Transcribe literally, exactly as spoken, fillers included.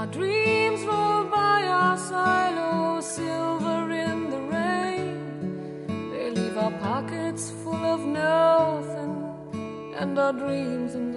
Our dreams roll by our silo, silver in the rain. They leave our pockets full of nothing, and our dreams in